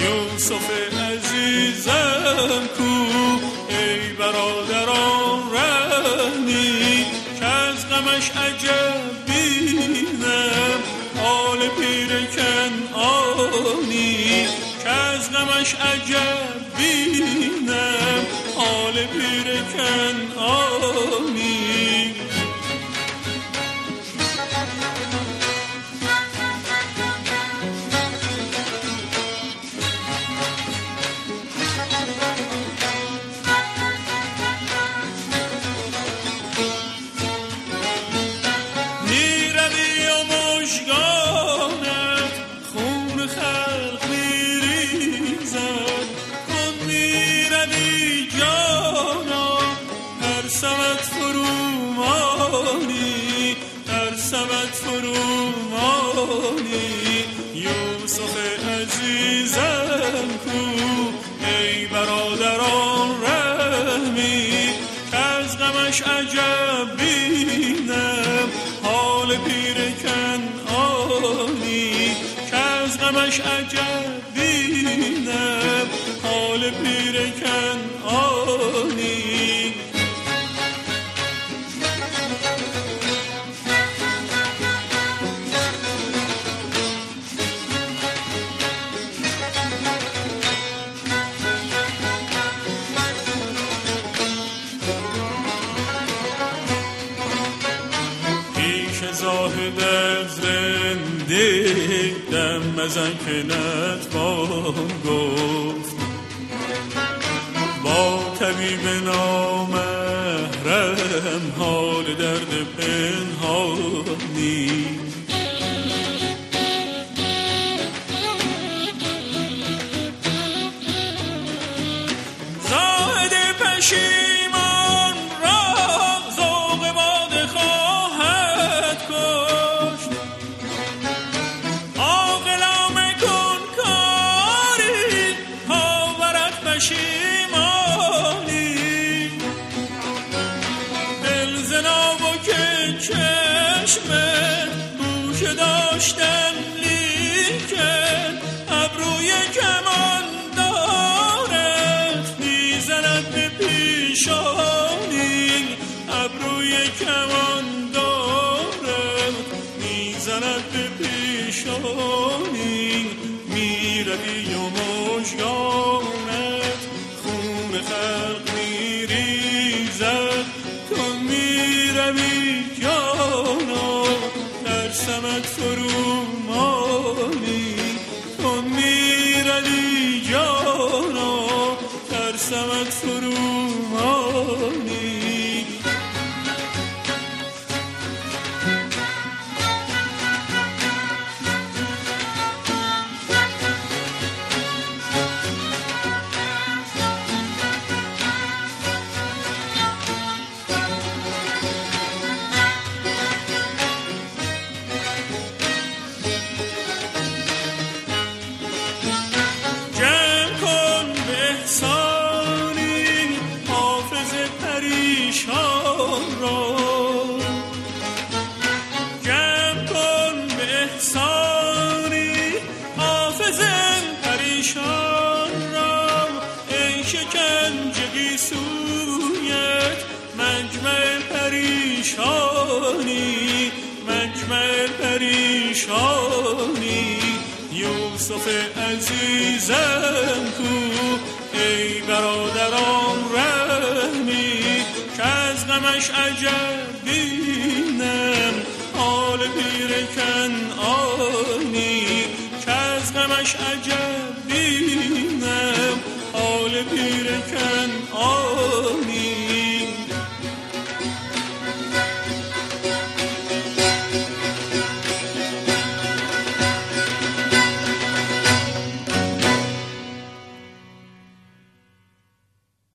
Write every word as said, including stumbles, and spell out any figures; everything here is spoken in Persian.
یوسف عزیزم کو ای برادران رهنی که از غمش عجب بینم حال پیر کنعانی که از غمش عجب بینم حال پیر کنعانی یوسف عزیزم کو ای برادران رحمی که از غمش عجب بینم حال پیر کنعانی که از غمش عجب بینم حال پیر کنعانی زاهد زنده دم مزن که نتوان گفت با طبیب نامحرم حال درد پنهانی زاهد پشیمان را ذوق باده خواهد کشت عاقلانه کن کاری آورد پشیمانی دل زنا و که چشمت گوشه داشتم لیکن ابروی کمان دارد میزند به پیشانی ابروی کمان دارد میزند به پیشانی میروی و مژگانت خون خلق میریزد تو میروی جانا ترسمت فرومانی تو میروی جانا ترسمت فرومانی مجمع پریشانی یوسف عزیزم کو ای برادران رحمی که از غمش عجب بینم حال پیر کنعانی که از غمش عجب بینم حال پیر کنعانی